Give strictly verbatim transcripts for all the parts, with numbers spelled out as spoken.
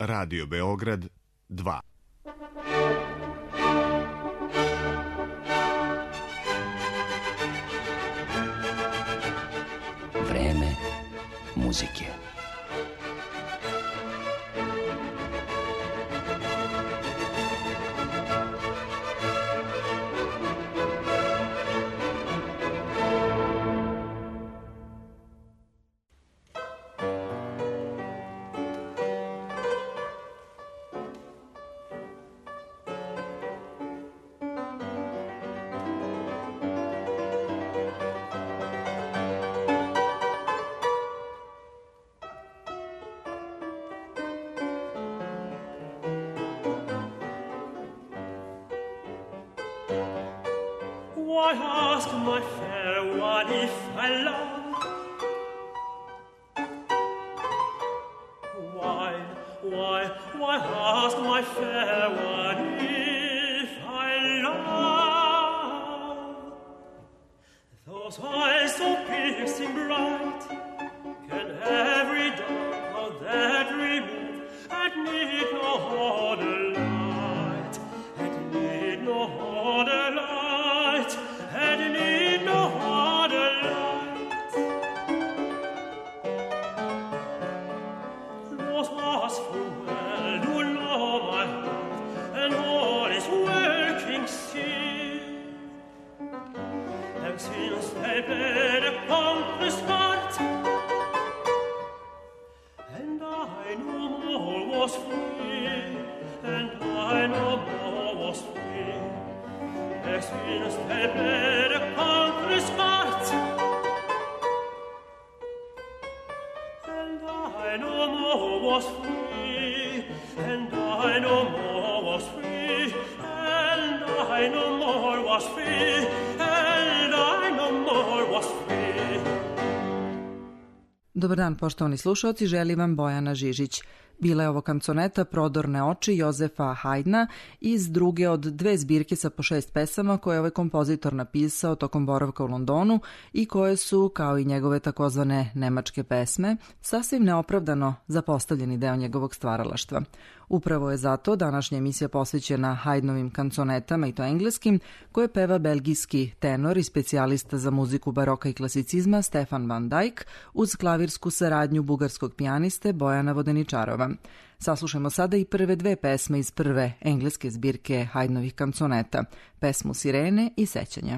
Radio Beograd dva. Vreme muzike. Why ask, my fair one, if I love? Why, why, why ask, my fair one, if I love? Those eyes so piercing bright can every dark of that remove, and need no other light, and need no other light, and need no other light. Those eyes full well do know my heart, and all is working still. And since they played upon this heart, and I no more was free, and I no more was free. And since they played upon this heart, and I no more was free, and I no more was free, and I no more was free, and I no more was free. Dobar dan, poštovani slušalci, želim vam Bojana Žižić. Bila je ovo kanconeta Prodorne oči Jozefa Haydna iz druge od dve zbirke sa po šest pesama koje je ovaj kompozitor napisao tokom boravka u Londonu i koje su, kao i njegove takozvane nemačke pesme, sasvim neopravdano zapostavljeni deo njegovog stvaralaštva. Upravo je zato današnja emisija posvećena Haydnovim kanconetama, i to engleskim, koje peva belgijski tenor i specijalista za muziku baroka i klasicizma Stefan van Dijk uz klavirsku saradnju bugarskog pijaniste Bojana Vodeničarova. Saslušajmo sada i prve dve pesme iz prve engleske zbirke Haydnovih kanconeta, pesmu Sirene i Sećanja.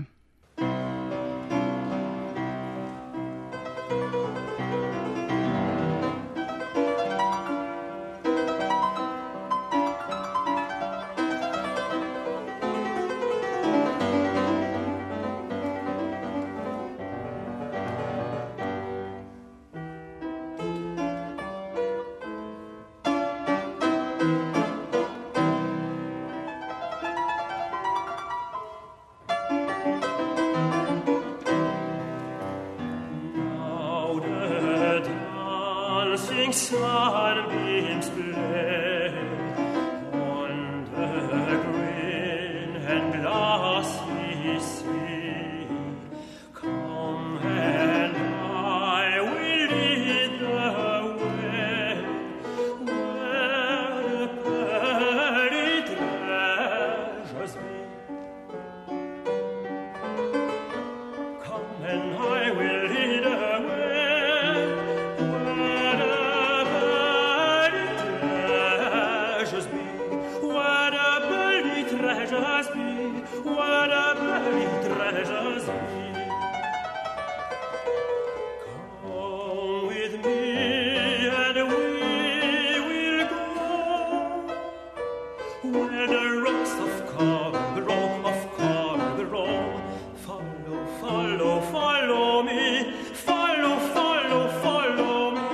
Sunbeams play on the green and glassy sea. Come and I will lead the way where the pearly treasures be. Come and I will lead the way where the treasures be, where the buried treasures be. Come with me and we will go where the rocks of Car grow, of Car grow. Follow, follow, follow me, follow, follow, follow me.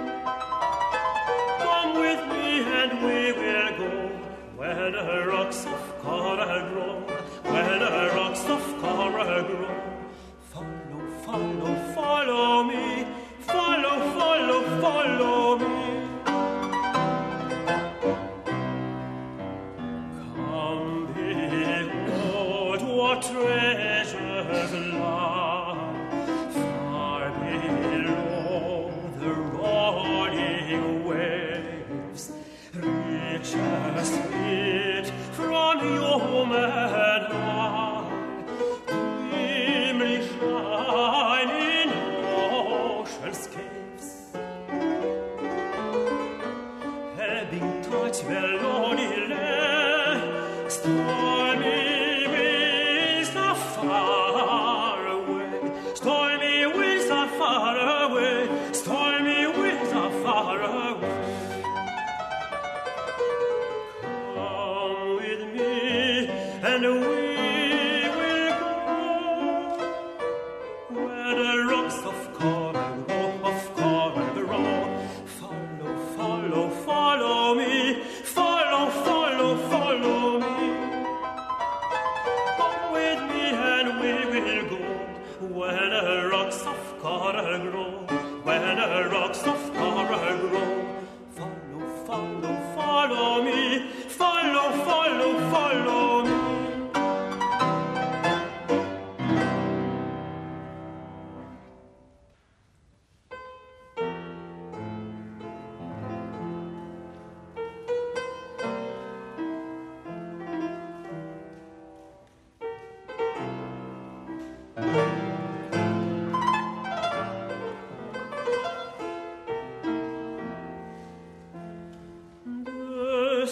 Come with me and we will go where the rocks of Car grow, where the rocks of Car grow. Follow, follow, follow me, follow, follow, follow me. Come behold what treasures lie far below the rolling waves. riches sweet from human eye, dimly shining ocean's caves, ebbing touch melody lay, stormy winds are far away, stormy winds are far away, stormy winds are far away. Come with me, and we will go where the rocks of coral grow, of coral grow. Follow, follow, follow me, follow, follow, follow me. Come with me, and we will go where the rocks of coral grow, where the rocks of coral grow. Follow, follow, follow me, follow, follow, follow me. The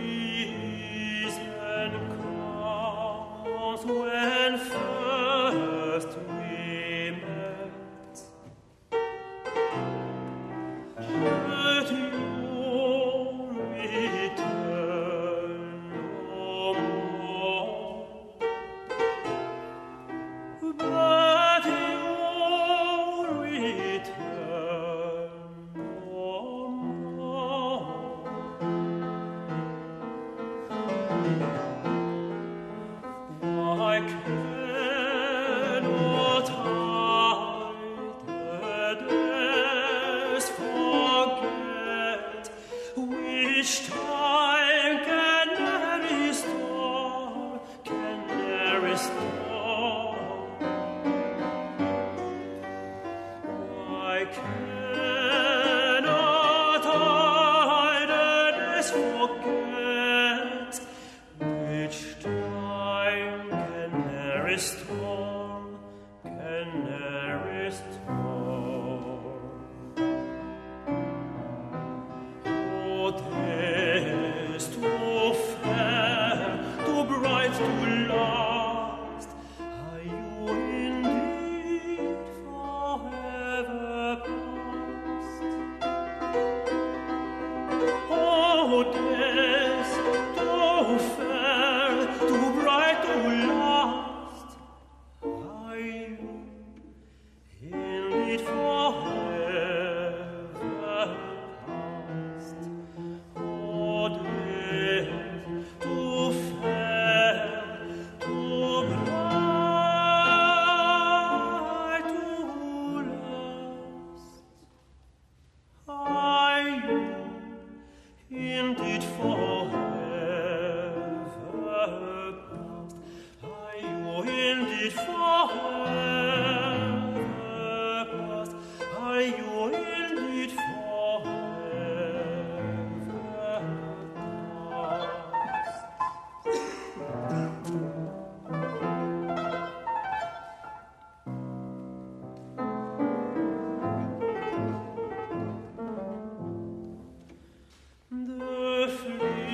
season comes when first we met, but you return no more, but you return no more. Why cannot I the days forget, which time can ne'er restore, can ne'er restore? Why cannot I the days forget, which time can ne'er restore, can ne'er restore? Oh, days too fair, too bright to last, are you indeed forever past? Oh, days too fair, too bright to last, are you indeed forever past? Oh, days too fair, too bright to last, are you indeed forever past? Are you indeed forever past? Are you indeed forever past? The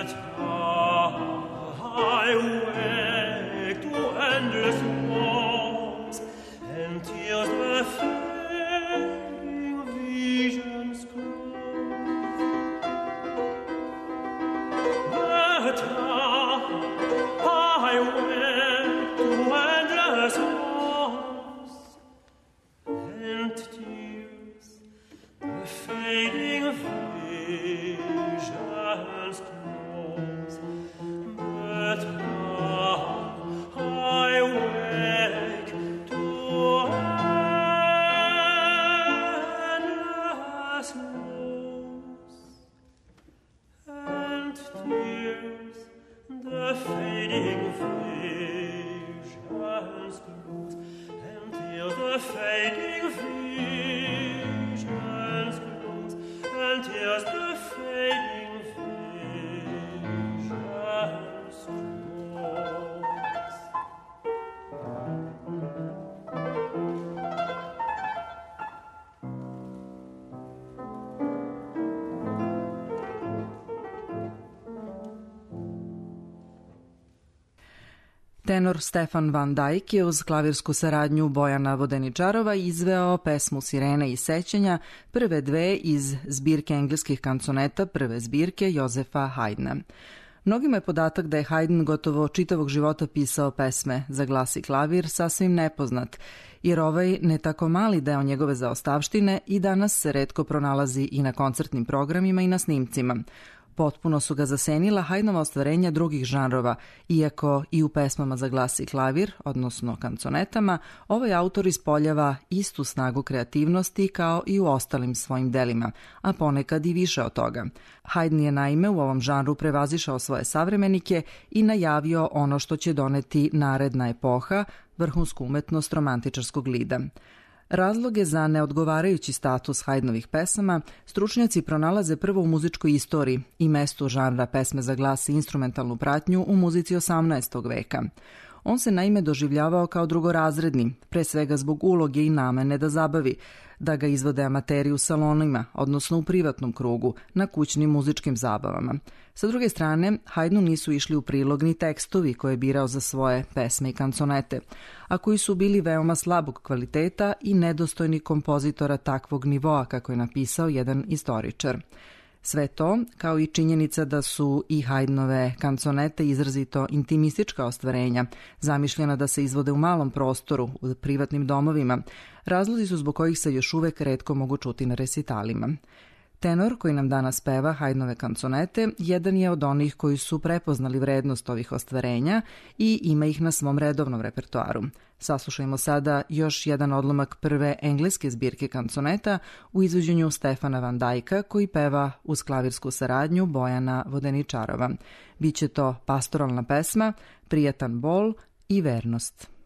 Tenor Stefan Van Dijk je uz klavirsku saradnju Bojana Vodeničarova izveo pesmu Sirene i sećanja, prve dve iz zbirke engleskih kanconeta prve zbirke Jozefa Haydna. Mnogima je podatak da je Haydn gotovo čitavog života pisao pesme za glas i klavir sasvim nepoznat, jer ovaj ne tako mali deo njegove zaostavštine i danas se retko pronalazi i na koncertnim programima i na snimcima. Potpuno su ga zasenila Haydnova ostvarenja drugih žanrova, iako i u pesmama za glas i klavir, odnosno kanconetama, ovaj autor ispoljava istu snagu kreativnosti kao i u ostalim svojim delima, a ponekad i više od toga. Haydn je naime u ovom žanru prevazišao svoje savremenike i najavio ono što će doneti naredna epoha, vrhunsku umetnost romantičarskog lida. Razloge za neodgovarajući status Haydnovih pesama stručnjaci pronalaze prvo u muzičkoj istoriji i mestu žanra pesme za glas i instrumentalnu pratnju u muzici osamnaestog veka. On se naime doživljavao kao drugorazredni, pre svega zbog uloge i namene da zabavi, da ga izvode amateri u salonima, odnosno u privatnom krugu, na kućnim muzičkim zabavama. Sa druge strane, Haydnu nisu išli u prilog ni tekstovi koje je birao za svoje pesme i kanconete, a koji su bili veoma slabog kvaliteta i nedostojni kompozitora takvog nivoa, kako je napisao jedan istoričar. Sve to, kao i činjenica da su i Haydnove kanconete izrazito intimistička ostvarenja, zamišljena da se izvode u malom prostoru, u privatnim domovima, razlozi su zbog kojih se još uvek retko mogu čuti na resitalima. Tenor koji nam danas peva Haydnove kanconete jedan je od onih koji su prepoznali vrednost ovih ostvarenja i ima ih na svom redovnom repertoaru. Saslušajmo sada još jedan odlomak prve engleske zbirke kanconeta u izvođenju Stefana Van Dijka koji peva uz klavirsku saradnju Bojana Vodeničarova. Biće to pastoralna pesma, Prijatan bol i vernost.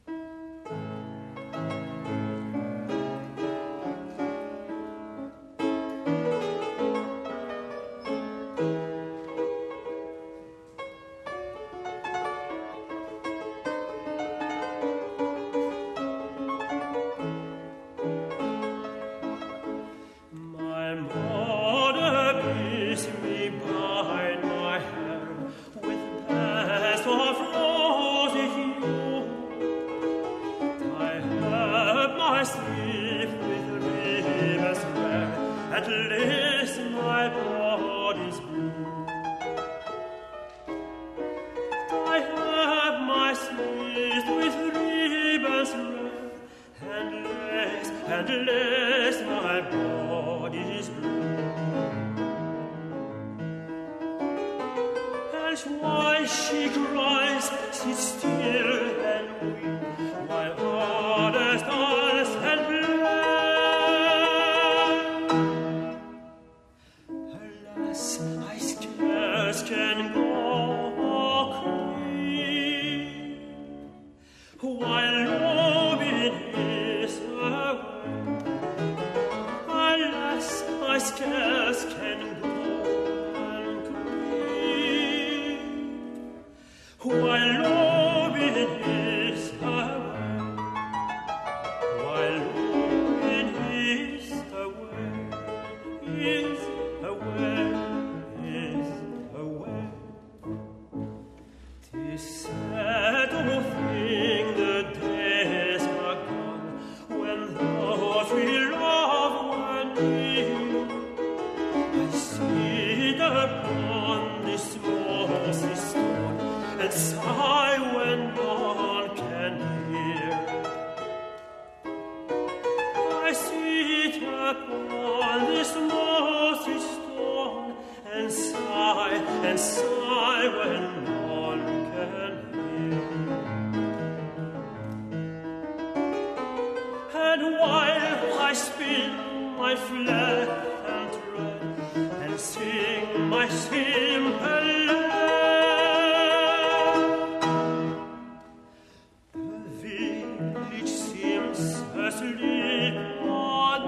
Why she cries, sit still and weep, while others dance and play. Alas, I scarce can go creep, while loving is away. Alas, I scarce can go while loving is away, while loving is away, is away, is away. and sigh when none can hear. I sit upon this mossy stone and sigh and sigh when none can hear. And while I spin my flag and tread and sing my simple lay, the village seems asleep on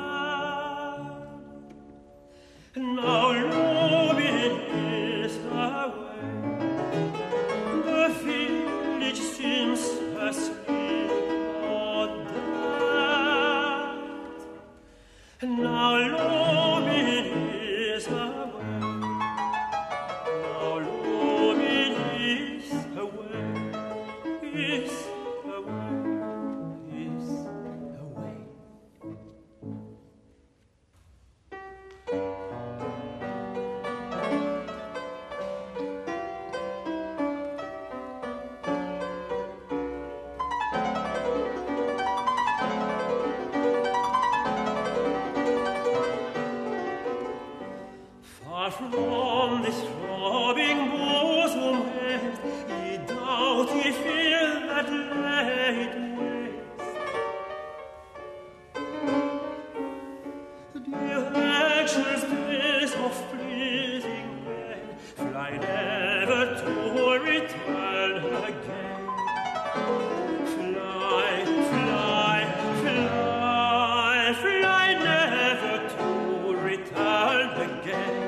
dead. Now Lubin is away, the village seems asleep on dead. Now Lubin is away, now Lubin is away, is away, is away. Far from this throbbing bosom head, ye doughty fear that laid waste. The anxious days of pleasing men fly never to return again. Fly, fly, fly, fly never to return again.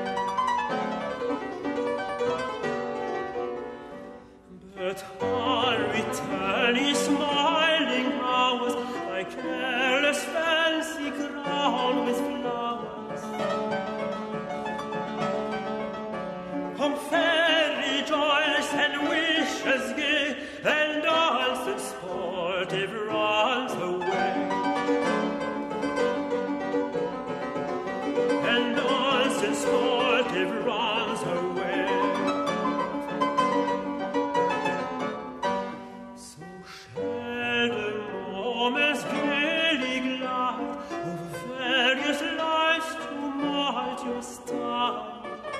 But on returning smiling hours, my careless fancy crowned with flowers. Come fair, rejoice, and wishes gay, and dance and sportive runs away. And dance and sportive runs away. So shall the moments gaily glide over various life's tumultuous tide.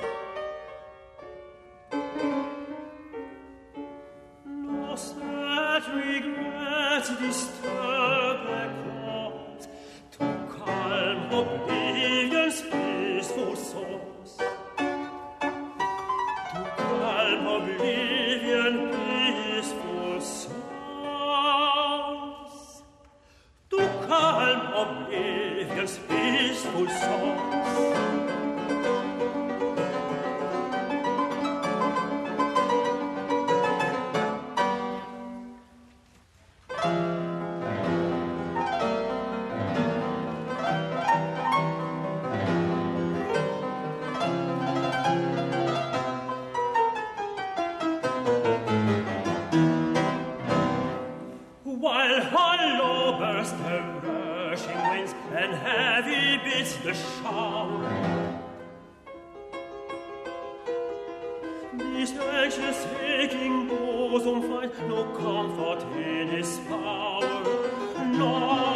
No sad regret disturb their cause, to calm oblivion's peaceful source. To calm oblivion peaceful source. To calm oblivion's peaceful source. While hollow burst the rushing winds and heavy beats the shower, this anxious aching bosom find no comfort in his power. No,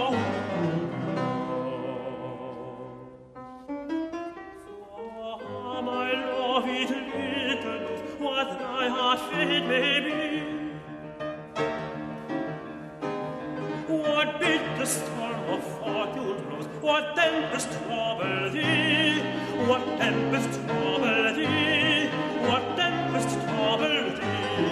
for my love it little what thy heart fate may be. What bitter storm of fortune rose, what tempest troubled thee? What tempest troubled thee? What tempest troubled thee?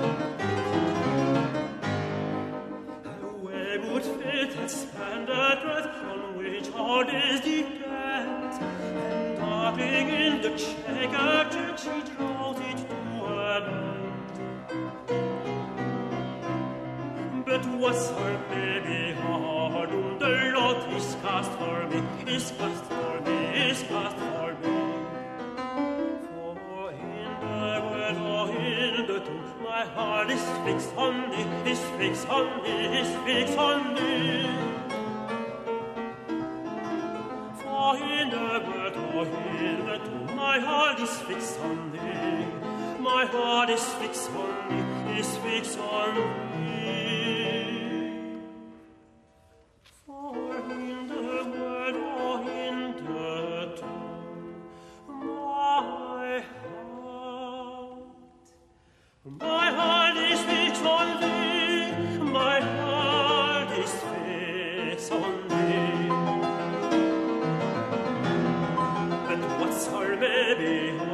Where would fate had spanned a thread on which our days depend? And darting in the checkered church, she draws it to an end. But what's her baby hard, um, the lot is cast for me, is cast for me, is cast for me. For in the world or in the tomb, my heart is fixed on thee, is fixed on thee, is fixed on thee. For in the world or in the tomb, my heart is fixed on thee, my my heart is fixed on thee, is fixed on thee. For in the world or in the tomb, my heart, my heart is fixed on thee, my heart is fixed on thee. And whatsoever may be,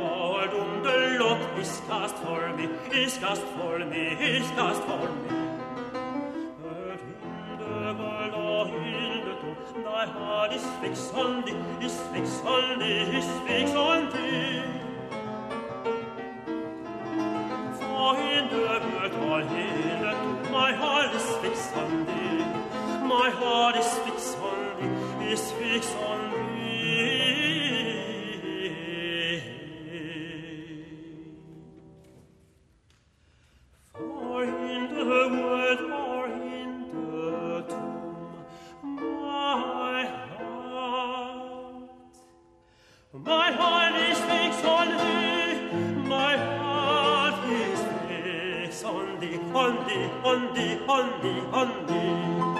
is cast for me, is cast for me, is cast for me. But in the world or in the tomb, thy heart is fixed on thee, is fixed on thee, is fixed on thee. For in the world or in the tomb, my heart is fixed on thee, my heart is fixed on thee, is fixed on thee. My heart is fixed on thee, my heart is fixed on thee, on thee, on thee, on thee, on thee.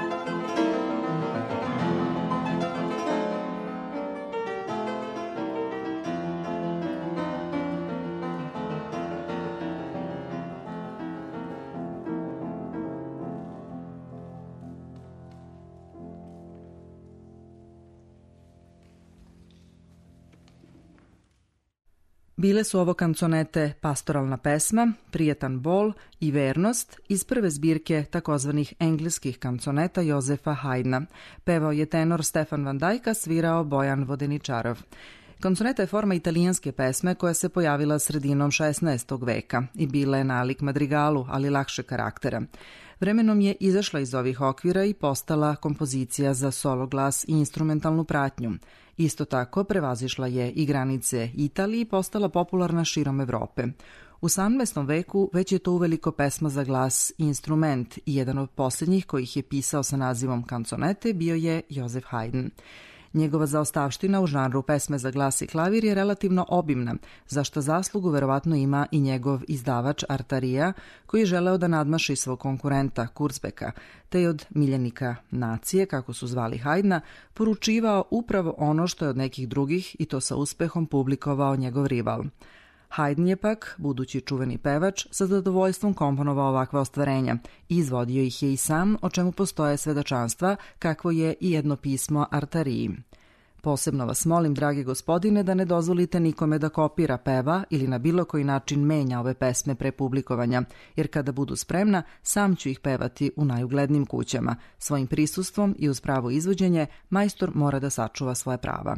Bile su ovo kanconete Pastoralna pesma, Prijetan bol i Vernost iz prve zbirke takozvanih engleskih kanconeta Jozefa Haydna. Pevao je tenor Stefan Van Dyke, a svirao Bojan Vodeničarov. Kanconeta je forma italijanske pesme koja se pojavila sredinom šesnaestog veka i bila je nalik madrigalu, ali lakše karaktera. Vremenom je izašla iz ovih okvira i postala kompozicija za solo glas i instrumentalnu pratnju. Isto tako prevazišla je i granice Italije i postala popularna širom Evrope. U sedamnaestom veku već je to uveliko pesma za glas i instrument i jedan od posljednjih kojih je pisao sa nazivom kanconete bio je Josef Haydn. Njegova zaostavština u žanru pesme za glas i klavir je relativno obimna, za što zaslugu verovatno ima i njegov izdavač Artaria, koji je želeo da nadmaši svog konkurenta Kurzbeka, te je od miljenika nacije, kako su zvali Haydna, poručivao upravo ono što je od nekih drugih i to sa uspehom publikovao njegov rival. Haydn je pak, budući čuveni pevač, sa zadovoljstvom komponovao ovakva ostvarenja i izvodio ih je i sam, o čemu postoje svedočanstva, kakvo je i jedno pismo Artariji. Posebno vas molim, dragi gospodine, da ne dozvolite nikome da kopira, peva ili na bilo koji način menja ove pesme pre publikovanja, jer kada budu spremna, sam ću ih pevati u najuglednim kućama. Svojim prisustvom i uz pravo izvođenje, majstor mora da sačuva svoje prava.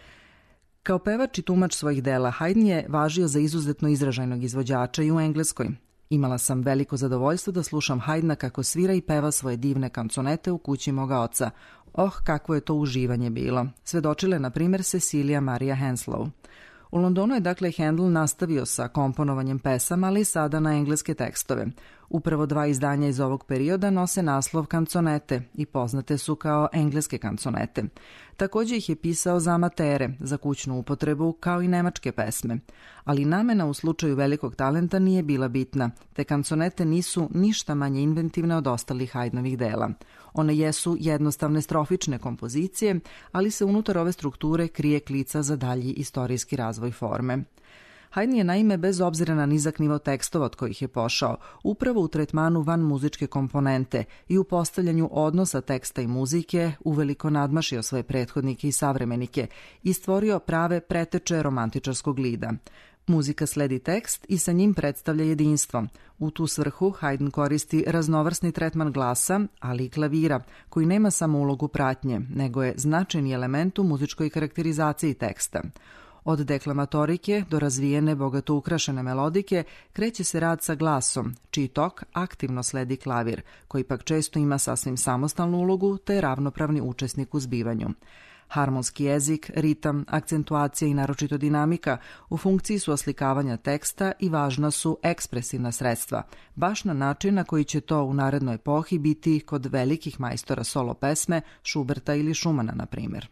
Kao pevač i tumač svojih dela, Haydn je važio za izuzetno izražajnog izvođača i u Engleskoj. Imala sam veliko zadovoljstvo da slušam Haydna kako svira i peva svoje divne kanconete u kući moga oca. Oh, kakvo je to uživanje bilo. Svedočile, na primjer, Cecilia Maria Henslow. U Londonu je dakle Handel nastavio sa komponovanjem pesama, ali sada na engleske tekstove. Upravo dva izdanja iz ovog perioda nose naslov kanconete i poznate su kao engleske kanconete. Također ih je pisao za amatere, za kućnu upotrebu, kao i nemačke pesme. Ali namena u slučaju velikog talenta nije bila bitna, te kanconete nisu ništa manje inventivne od ostalih Haydnovih dela. One jesu jednostavne strofične kompozicije, ali se unutar ove strukture krije klica za dalji istorijski razvoj forme. Haydn je naime, bez obzira na nizak nivo tekstova od kojih je pošao, upravo u tretmanu van muzičke komponente i u postavljanju odnosa teksta i muzike uveliko nadmašio svoje prethodnike i savremenike i stvorio prave preteče romantičarskog lida. Muzika sledi tekst i sa njim predstavlja jedinstvo. U tu svrhu Haydn koristi raznovrsni tretman glasa, ali i klavira, koji nema samo ulogu pratnje, nego je značajni element u muzičkoj karakterizaciji teksta. Od deklamatorike do razvijene, bogato ukrašene melodike kreće se rad sa glasom, čiji tok aktivno sledi klavir, koji pak često ima sasvim samostalnu ulogu te je ravnopravni učesnik u zbivanju. Harmonski jezik, ritam, akcentuacija i naročito dinamika u funkciji su oslikavanja teksta i važna su ekspresivna sredstva, baš na način na koji će to u narednoj epohi biti kod velikih majstora solo pesme, Schuberta ili Schumana, na primjer.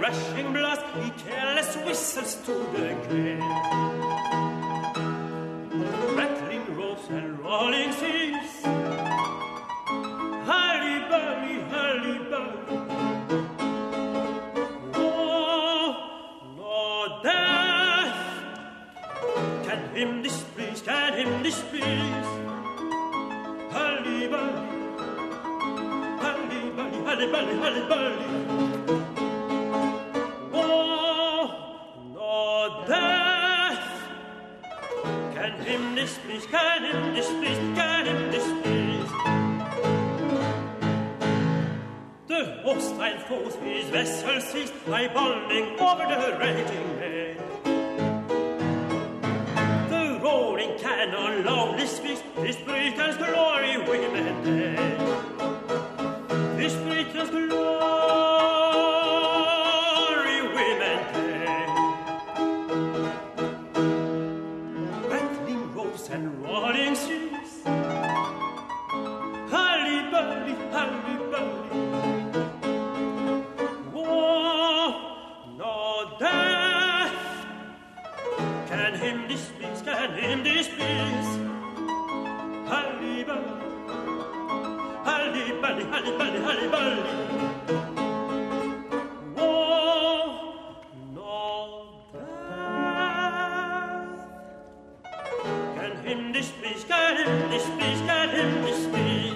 crashing blast, he careless whistles to the gale. Rattling ropes and rolling seas, hurly-burly, hurly-burly. Oh, no death can him displease, can him displease. Hurly-burly, hurly-burly, hurly-burly, hurly-burly. Oh, no death can him displease, can him displease, can him displease. The hostile foes his vessel seized, eyeballing over the raging main. The rolling cannon loudly speaks, this Britain's glory women day. This Britain's glory women day. Rattling ropes and rolling seas, hurly-burly, hurly-burly. Can him displease? Hurly-burly, hurly-burly, hurly-burly, hurly-burly. Oh, no death can him displease? Can him displease? Can him displease?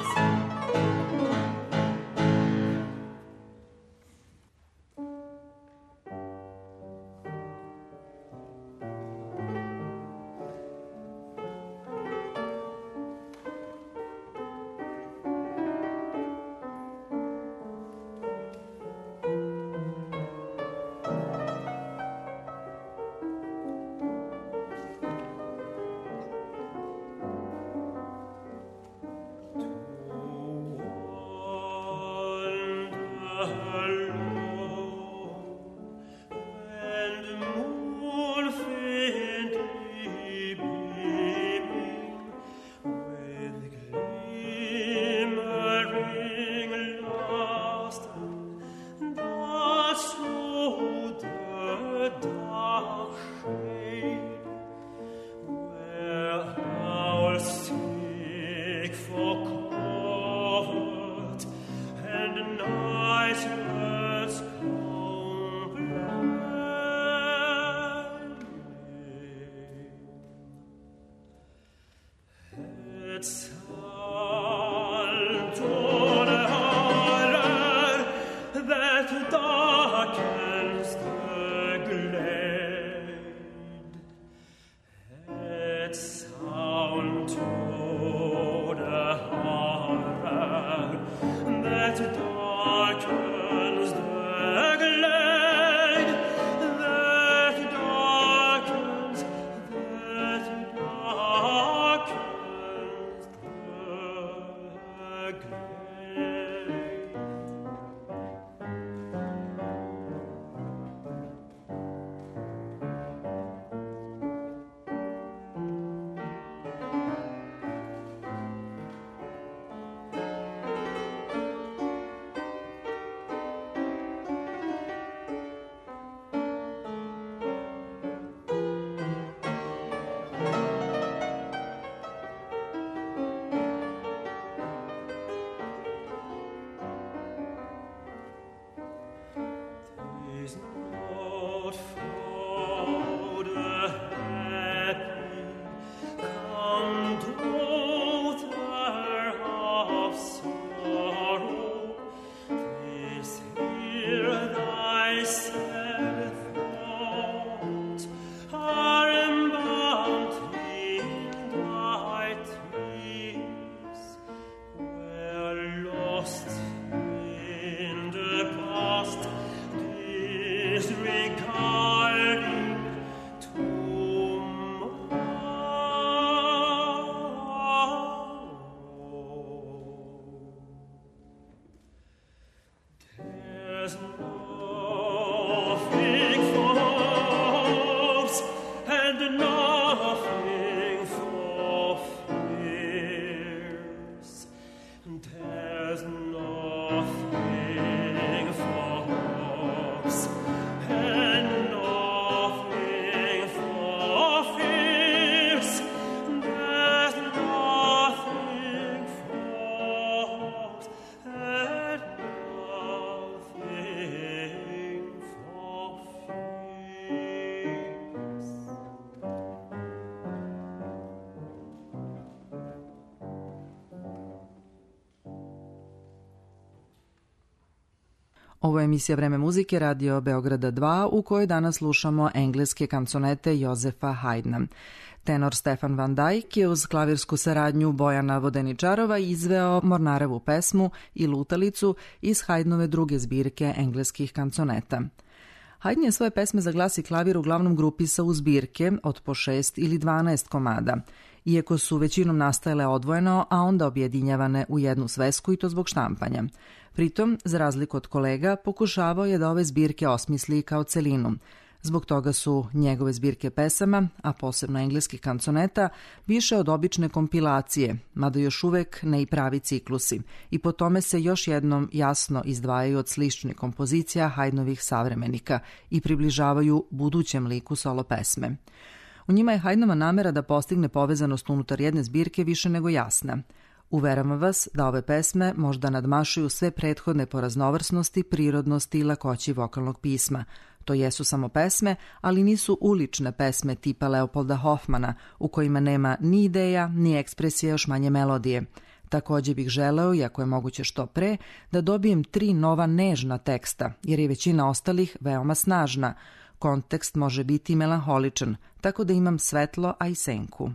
Ovo je emisija Vreme muzike Radio Beograda dva u kojoj danas slušamo engleske kanconete Jozefa Haydna. Tenor Stefan Van Dyke je uz klavirsku saradnju Bojana Vodeničarova izveo Mornarevu pesmu i Lutalicu iz Haydnove druge zbirke engleskih kanconeta. Haydn je svoje pesme za glas i klavir uglavnom grupisao u zbirke od po šest ili dvanaest komada, iako su većinom nastajale odvojeno, a onda objedinjavane u jednu svesku i to zbog štampanja. Pritom, za razliku od kolega, pokušavao je da ove zbirke osmisli kao celinu. Zbog toga su njegove zbirke pesama, a posebno engleskih kanconeta, više od obične kompilacije, mada još uvek ne i pravi ciklusi, i po tome se još jednom jasno izdvajaju od sličnih kompozicija Haydnovih savremenika i približavaju budućem liku solo pesme. U njima je Haydnova namera da postigne povezanost unutar jedne zbirke više nego jasna. Uveravam vas da ove pesme možda nadmašuju sve prethodne po raznovrsnosti, prirodnosti i lakoći vokalnog pisma. To jesu samo pesme, ali nisu ulične pesme tipa Leopolda Hofmana, u kojima nema ni ideja, ni ekspresije, još manje melodije. Također bih želeo, iako je moguće što pre, da dobijem tri nova nežna teksta, jer je većina ostalih veoma snažna. Kontekst može biti melanholičan, tako da imam svetlo, a i senku.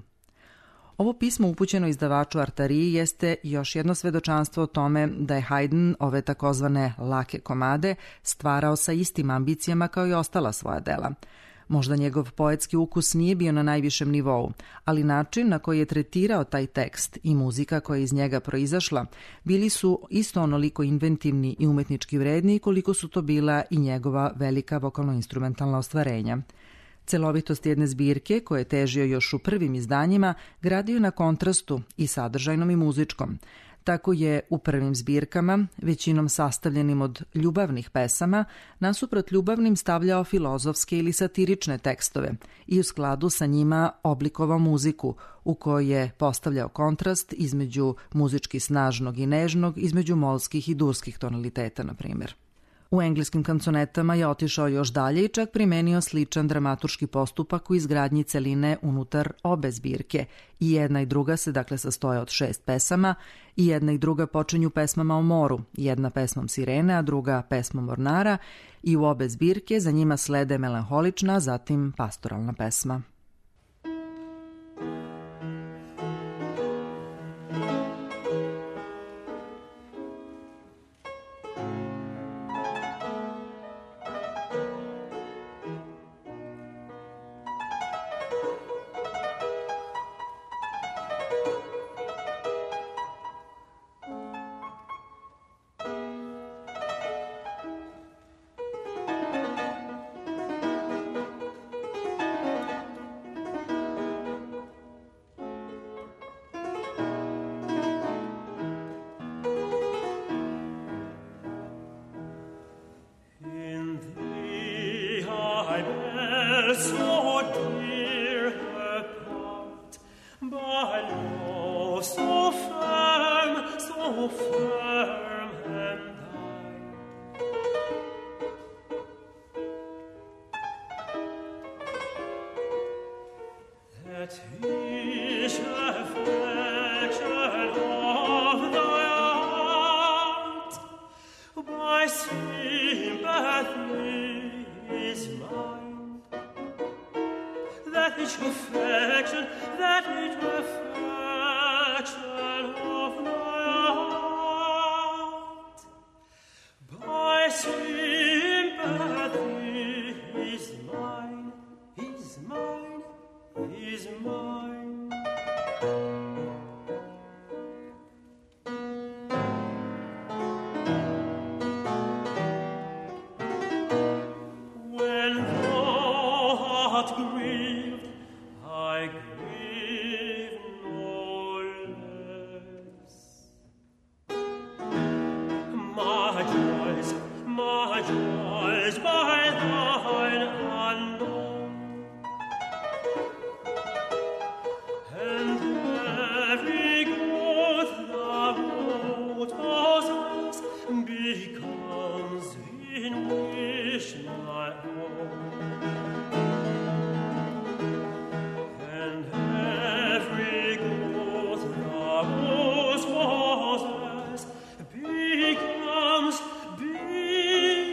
Ovo pismo upućeno izdavaču Artariji jeste još jedno svedočanstvo o tome da je Haydn ove takozvane lake komade stvarao sa istim ambicijama kao i ostala svoja dela. Možda njegov poetski ukus nije bio na najvišem nivou, ali način na koji je tretirao taj tekst i muzika koja je iz njega proizašla bili su isto onoliko inventivni i umetnički vredni koliko su to bila i njegova velika vokalno-instrumentalna ostvarenja. Celovitost jedne zbirke, koje je težio još u prvim izdanjima, gradio na kontrastu i sadržajnom i muzičkom. Tako je u prvim zbirkama, većinom sastavljenim od ljubavnih pesama, nasuprot ljubavnim stavljao filozofske ili satirične tekstove i u skladu sa njima oblikovao muziku, u kojoj je postavljao kontrast između muzički snažnog i nežnog, između molskih i durskih tonaliteta, na primjer. U engleskim kanconetama je otišao još dalje i čak primenio sličan dramaturški postupak u izgradnji celine unutar obe zbirke. I jedna i druga se dakle sastoje od šest pesama i jedna i druga počinju pesmama o moru, jedna pesmom Sirene, a druga pesmom Mornara, i u obe zbirke za njima slede melanholična, zatim pastoralna pesma. So dear a part, but oh, so firm, so firm and high. That is affection of thy heart, by sympathy is mine. That is affection, that is affection of my heart. By sympathy is mine, is mine, is mine. When thou art grieved, I grieve no less. My joys, my joys by thine unknown, and every growth thou possess becomes in wish my own. Becomes, becomes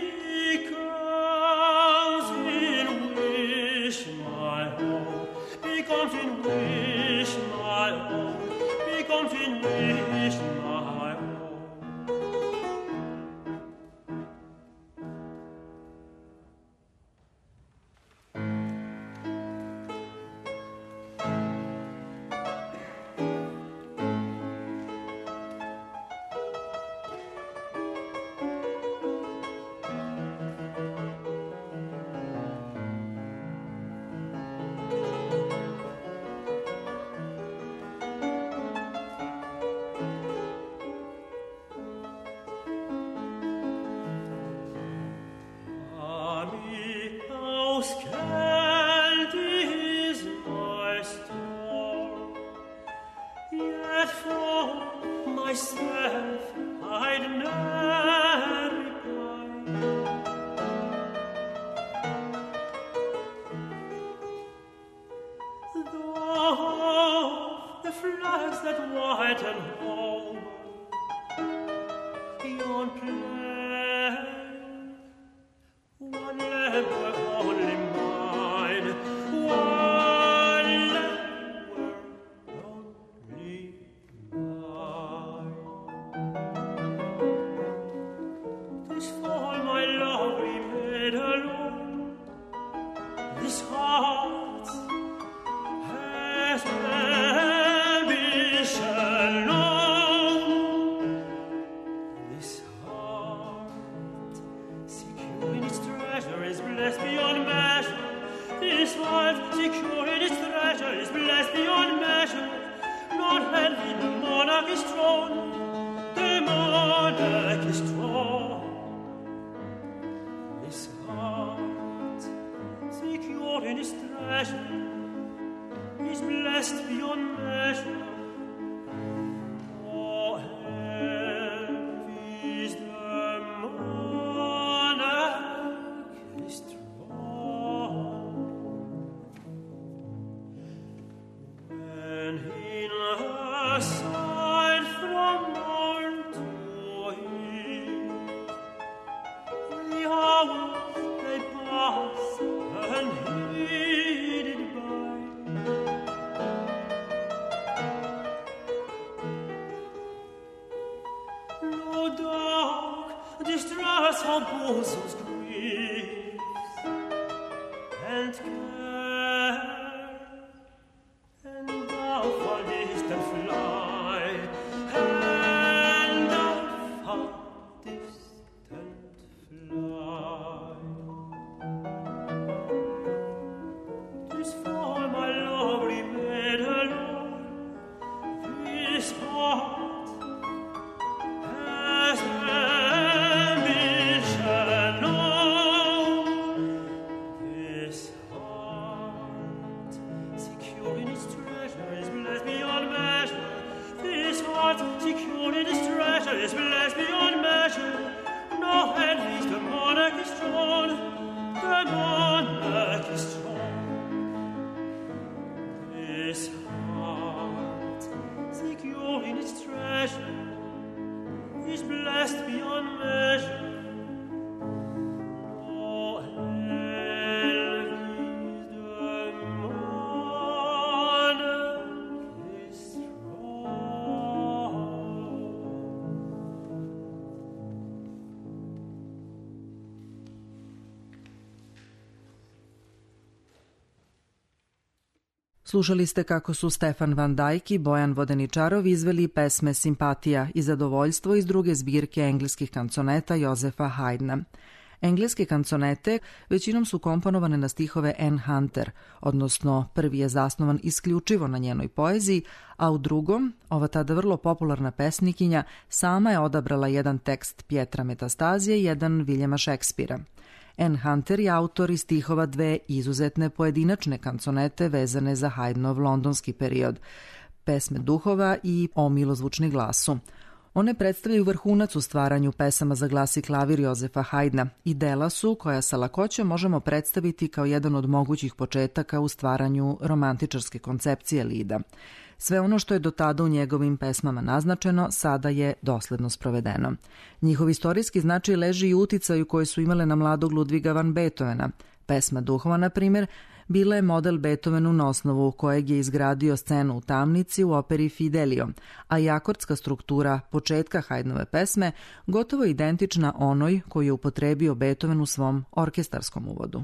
Slušali ste kako su Stefan Van Dijk i Bojan Vodeničarov izveli pesme Simpatija i Zadovoljstvo iz druge zbirke engleskih kanconeta Josefa Haydna. Engleske kanconete većinom su komponovane na stihove Anne Hunter, odnosno prvi je zasnovan isključivo na njenoj poeziji, a u drugom, ova tada vrlo popularna pesnikinja sama je odabrala jedan tekst Pietra Metastazije i jedan Viljema Šekspira. Anne Hunter je autor i stihova dve izuzetne pojedinačne kanconete vezane za Haydnov londonski period, Pesme duhova i O milozvučni glasu. One predstavljaju vrhunac u stvaranju pesama za glas i klavir Josefa Haydna i dela su koja sa lakoćom možemo predstaviti kao jedan od mogućih početaka u stvaranju romantičarske koncepcije lida. Sve ono što je do tada u njegovim pesmama naznačeno, sada je dosledno sprovedeno. Njihov istorijski značaj leži i u uticaju koji su imale na mladog Ludviga van Beethovena. Pesma duhova, na primjer, bila je model Beethovenu na osnovu kojeg je izgradio scenu u tamnici u operi Fidelio, a i akordska struktura početka Haydnove pesme gotovo identična onoj koju je upotrebio Beethoven u svom orkestarskom uvodu.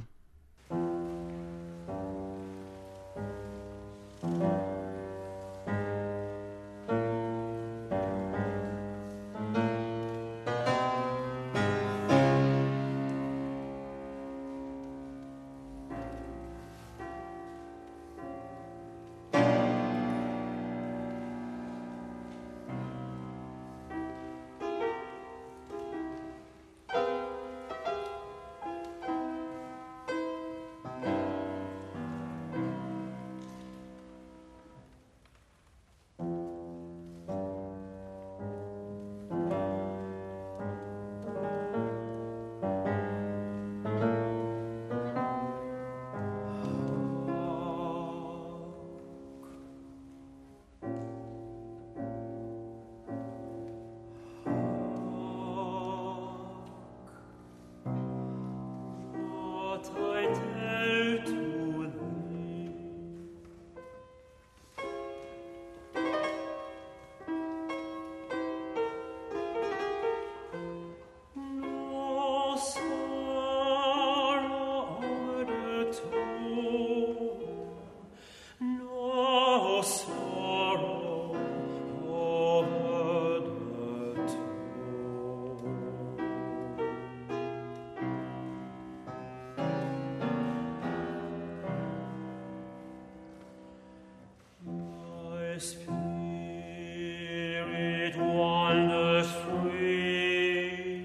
Spirit wanders free,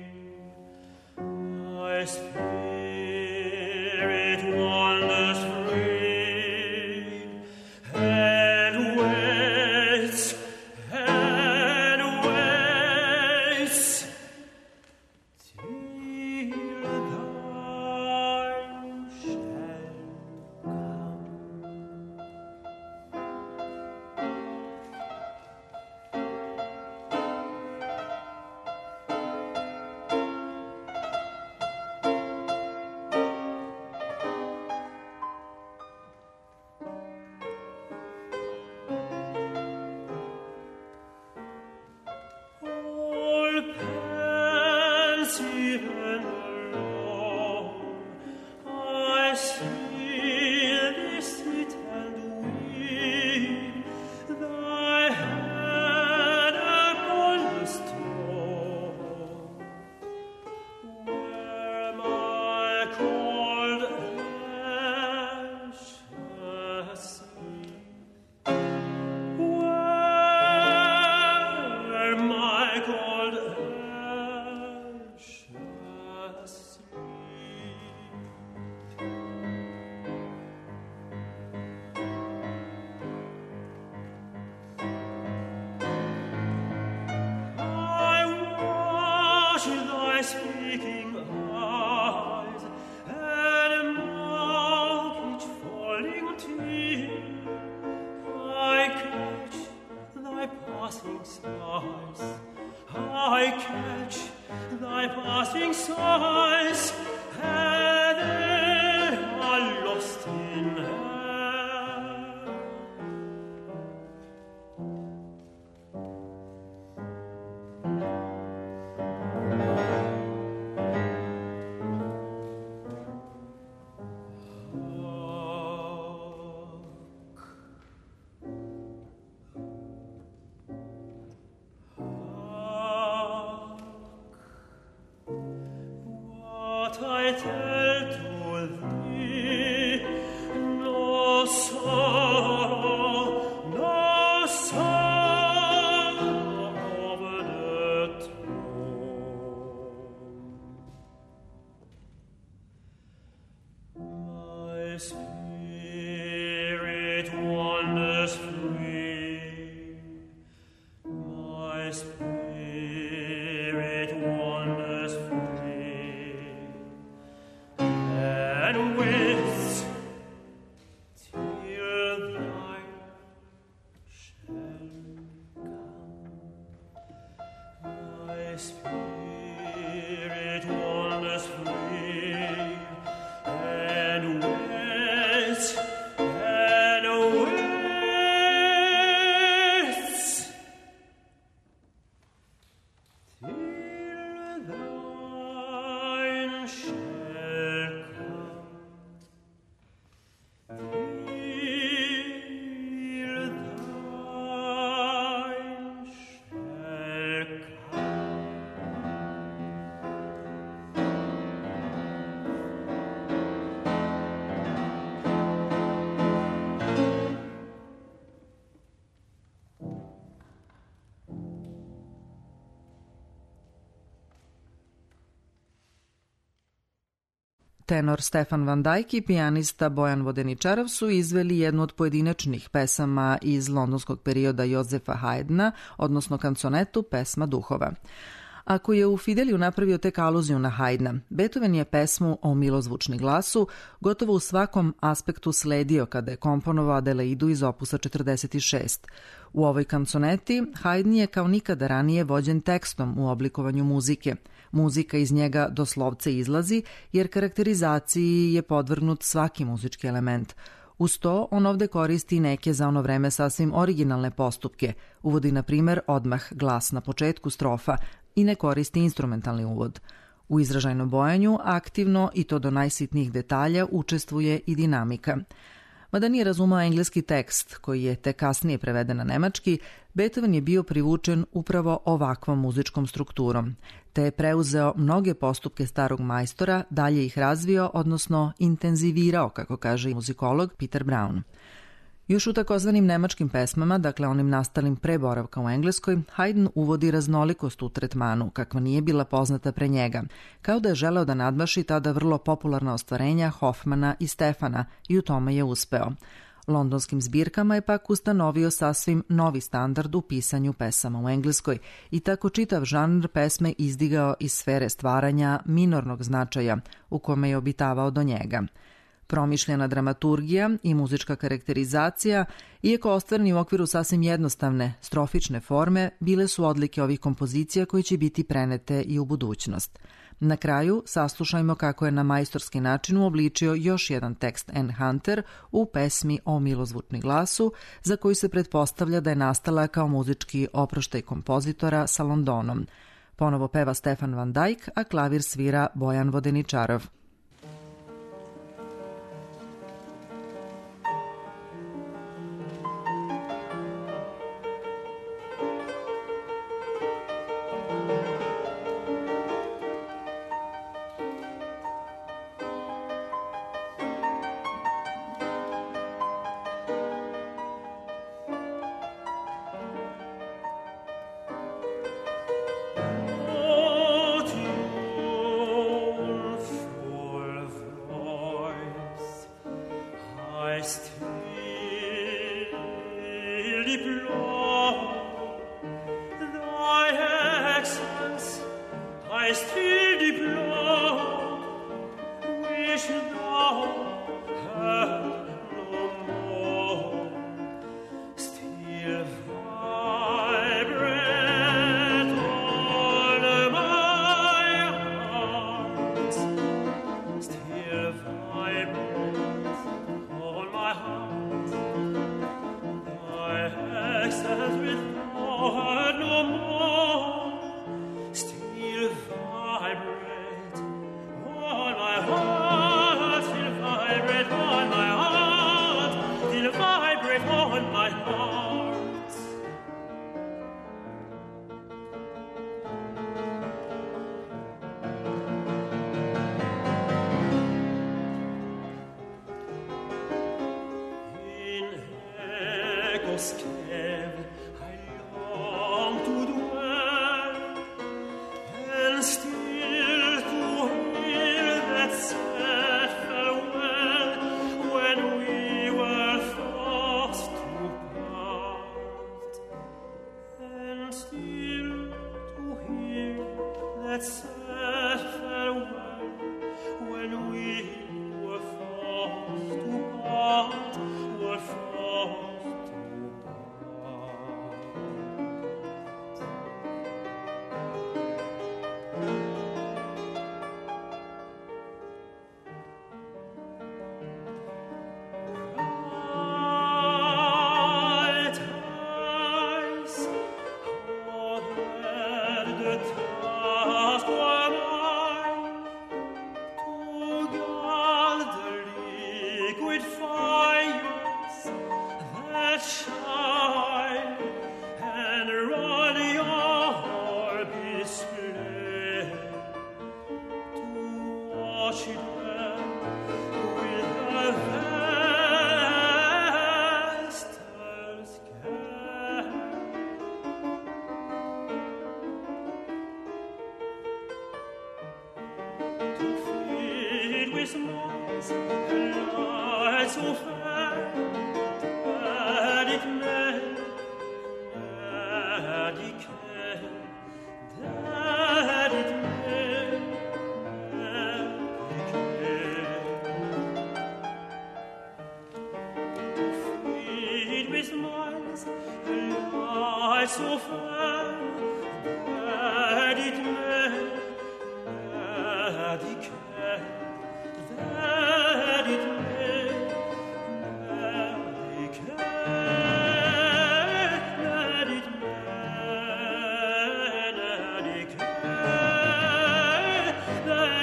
my spirit wanders free, and waits, and waits, till thine shall come. All pensive and alone, I see thee sit and weep, thy head upon the stone, where my cold ashes sleep. Where my cold ashes sleep. I watch thy speaking eyes and mark each falling tear. I catch thy passing sighs, I catch thy passing sighs, and they are lost in air. What I tell to thee, no sorrow, no sorrow over the tomb. My spirit wanders free, my spirit wanders free, and waits till thine shall come. My spirit wanders free, and waits, and waits till thine shall come. Till thine shall come. Tenor Stefan Van Dijk i pijanista Bojan Vodeničarov su izveli jednu od pojedinačnih pesama iz londonskog perioda Jozefa Haydna, odnosno kanconetu Pesma duhova. Ako je u Fideliju napravio tek aluziju na Haydna, Beethoven je pesmu o milozvučni glasu gotovo u svakom aspektu sledio kada je komponovao Adelaidu iz opusa četrdeset šest. U ovoj kanconeti Haydn je kao nikada ranije vođen tekstom u oblikovanju muzike. Muzika iz njega doslovce izlazi jer karakterizaciji je podvrgnut svaki muzički element. Uz to, on ovde koristi neke za ono vreme sasvim originalne postupke. Uvodi, na primer, odmah glas na početku strofa i ne koristi instrumentalni uvod. U izražajnom bojanju aktivno, i to do najsitnijih detalja, učestvuje i dinamika. Mada nije razumao engleski tekst, koji je te kasnije preveden na nemački, Beethoven je bio privučen upravo ovakvom muzičkom strukturom, te je preuzeo mnoge postupke starog majstora, dalje ih razvio, odnosno intenzivirao, kako kaže i muzikolog Peter Brown. Još u takozvanim nemačkim pesmama, dakle onim nastalim pre boravka u Engleskoj, Haydn uvodi raznolikost u tretmanu, kakva nije bila poznata pre njega, kao da je želeo da nadmaši tada vrlo popularna ostvarenja Hofmana i Stefana, i u tome je uspeo. Londonskim zbirkama je pak ustanovio sasvim novi standard u pisanju pesama u Engleskoj i tako čitav žanr pesme izdigao iz sfere stvaranja minornog značaja u kome je obitavao do njega. Promišljena dramaturgija i muzička karakterizacija, iako ostvareni u okviru sasvim jednostavne, strofične forme, bile su odlike ovih kompozicija koje će biti prenete i u budućnost. Na kraju saslušajmo kako je na majstorski način uobličio još jedan tekst Anne Hunter u pesmi O milozvučni glasu, za koju se pretpostavlja da je nastala kao muzički oproštaj kompozitora sa Londonom. Ponovo peva Stefan Van Dijk, a klavir svira Bojan Vodeničarov.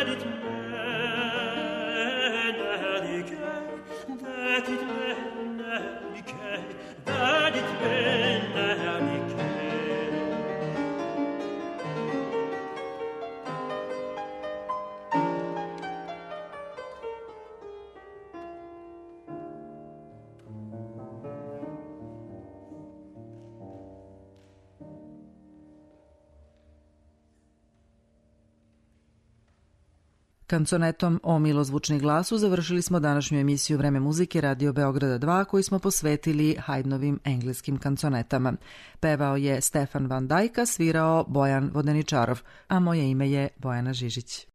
Kanconetom o milozvučni glasu završili smo današnju emisiju Vreme muzike Radio Beograda dva koju smo posvetili Haydnovim engleskim kanconetama. Pevao je Stefan Van Dijk, svirao Bojan Vodeničarov, a moje ime je Bojana Žižić.